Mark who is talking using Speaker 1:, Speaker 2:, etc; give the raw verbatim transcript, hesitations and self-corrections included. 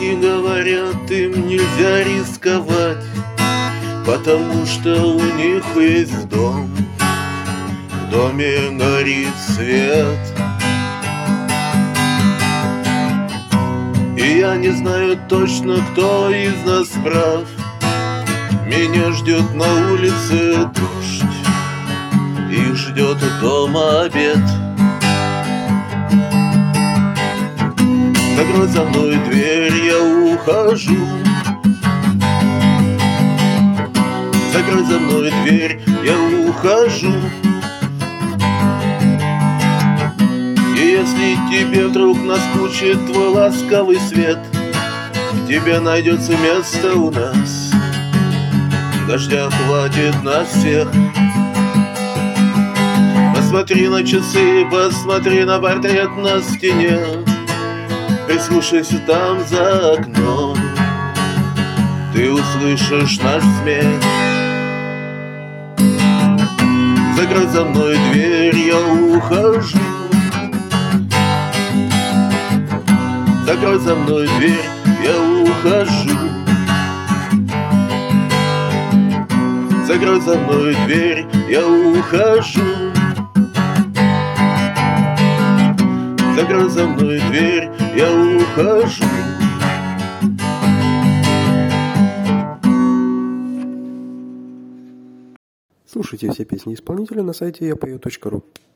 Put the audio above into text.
Speaker 1: Другие говорят, им нельзя рисковать, потому что у них есть дом. В доме горит свет. И я не знаю точно, кто из нас прав. Меня ждет на улице дождь, и ждет у дома обед. Закрой за мной дверь, я ухожу. Закрой за мной дверь, я ухожу. И если тебе вдруг наскучит твой ласковый свет, тебе найдется место у нас. Дождя хватит на всех. Посмотри на часы, посмотри на портрет на стене. Прислушайся там за окном, ты услышишь наш смех. Закрой за мной дверь, я ухожу. Закрой за мной дверь, я ухожу. Закрой за мной дверь, я ухожу. Закрой за мной дверь, я ухожу.
Speaker 2: Слушайте все песни исполнителя на сайте я пою точка ру.